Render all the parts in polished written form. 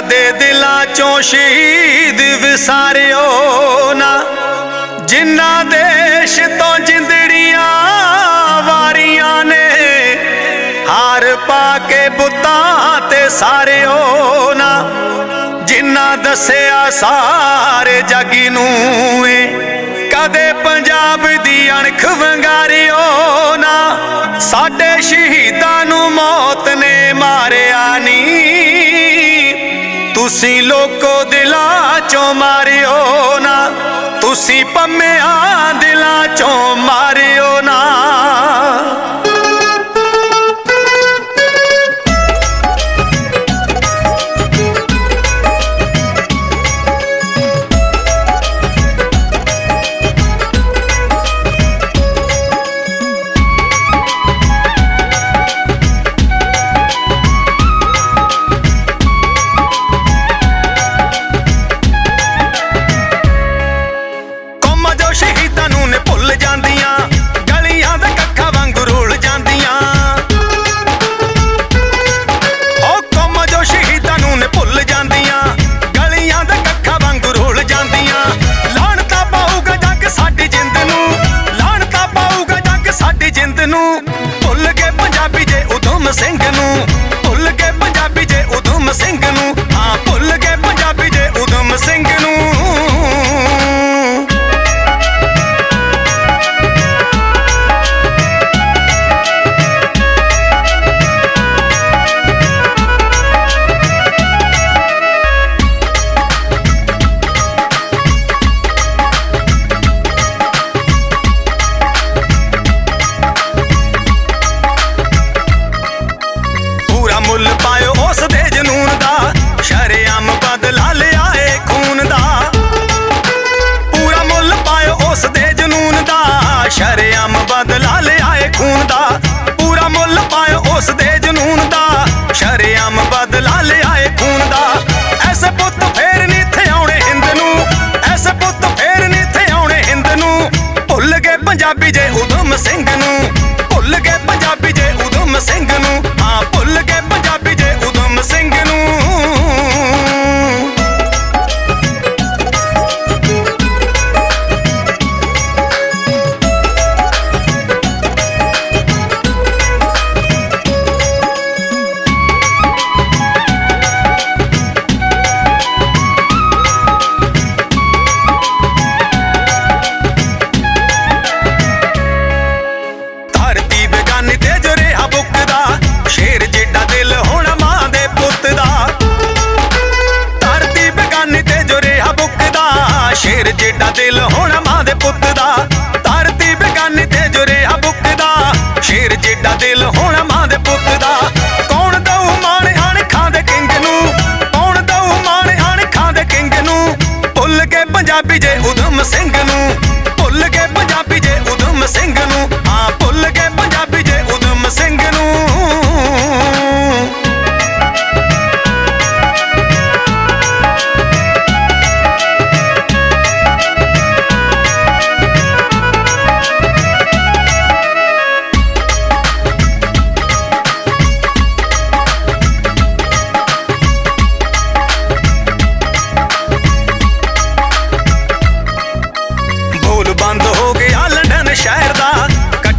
दे दिलां चों शहीद विसारियो ना, जिन्ना देश तो जिंदड़ियां वारियां ने हार पा के बुतां ते सारियो ना, जिन्ना दसिया सारे जग नूं कदे पंजाब दी अणख वंगारियो ना, साडे शहीदां नूं मौत ने मारिया नी, तुसी लोको दिलां चों मारियो ना, तुसी पम्मिया दिलां चों मारियो ना। भुल गए पंजाबी जे उधम सिंह नूं, भुल गए पंजाबी जे उधम सिंह नूं, हाँ भुल गए पंजाबी जे उधम सिंह नूं। मुल पायो उस दे जनून दा, शरेआम बदला लिया ए खून दा, पूरा मुल पायो उस दे जनून दा, शरेआम बदला लिया ए खून दा, पूरा मुल पायो उस दे जनून दा, शरेआम बदला लिया ए खून दा। ऐसे पुत फेर नी थे आउणे हिंद नूं, ऐसे पुत फेर नी थे आउणे हिंद नूं, भुल गए पंजाबी जे उधम सिंह नूं, भुल गए पंजाबी जे उधम सिंह नूं, हाँ भुल गए पंजाबी जे उधम सिंह नूं। धरती बेगानी ते जो रेहा बुकदा, शेर जिड्डा दिल होना मां दे पुत दा, धरती बेगानी ते जो रेहा बुकदा, शेर जिड्डा दिल होना मां दे पुत दा, धरती बेगानी ते जो रेहा बुकदा, शेर जिड्डा दिल होना मां दे पुत दा। कौन दऊ माण अणखां दे किंग नूं, कौन दऊ माण अणखां दे किंग नूं, भुल गए पंजाबी जे उधम सिंह नूं, भुल गए पंजाबी जे उधम सिंह नूं, हाँ भुल गए पंजाबी जे उधम सिंह नूं। भूल बंद हो गया लंदन शहर दा,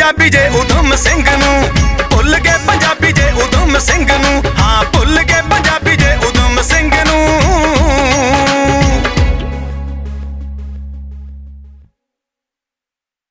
पंजाबी जे उधम सिंह नूं, भुल गए पंजाबी जे उधम सिंह नूं, हाँ भुल गए